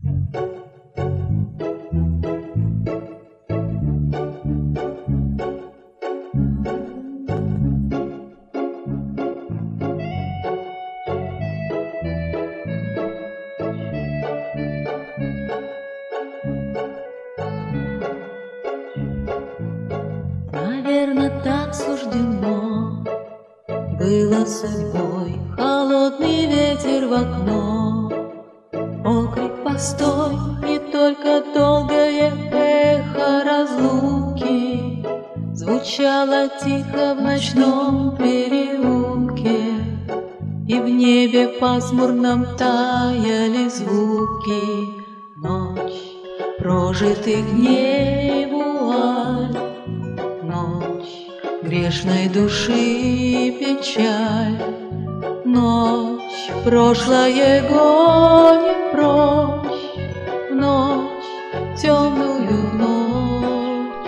Наверно, так суждено было судьбой. Холодный ветер в окно, окрик постой, и только долгое эхо разлуки звучало тихо в ночном переулке, и в небе пасмурном таяли звуки. Ночь прожитых дней вуаль, ночь грешной души печаль, ночь прошлое гонит прочь, в ночь темную ночь.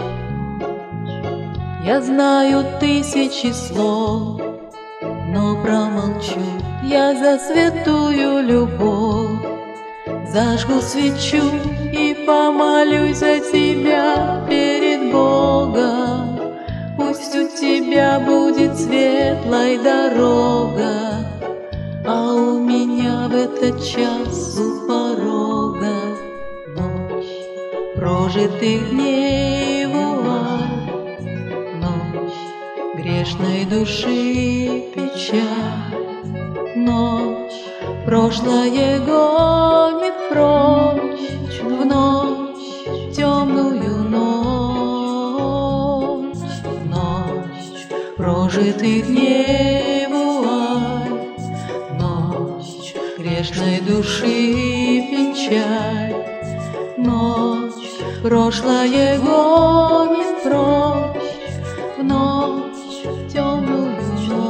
Я знаю тысячи слов, но промолчу я за святую любовь. Зажгу свечу и помолюсь за тебя перед Богом. Пусть у тебя будет светлая дорога, а у меня в этот час у порога ночь прожитых дней вуаль, ночь грешной души печаль, ночь прошлое гонит прочь, в ночь темную ночь, ночь прожитых дней вуаль, ночь грешной души печаль, ночь прошлое гонит прочь, в ночь темную ночь.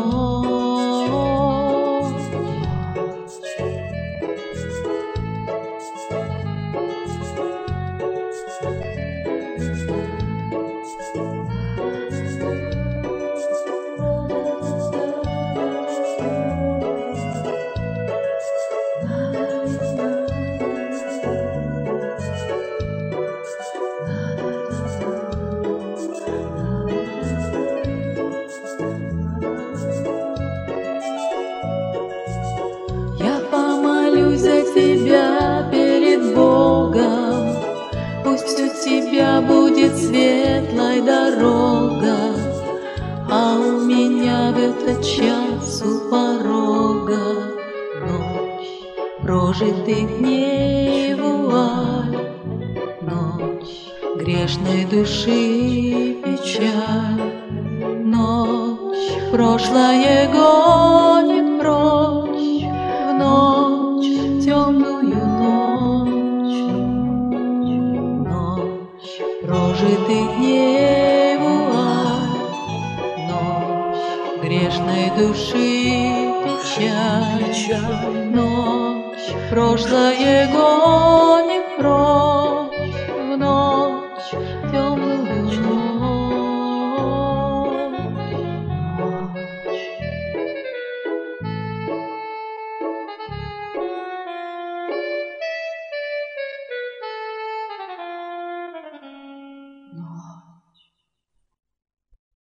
За тебя перед Богом, пусть у тебя будет светлая дорога, а у меня в этот час у порога ночь прожитых дней вуаль, ночь грешной души печаль, ночь прошлое гонит прочь, в ночь темную ночь, ночь прожитых дней вуаль, ночь грешной души печаль, ночь прошлое гонит прочь.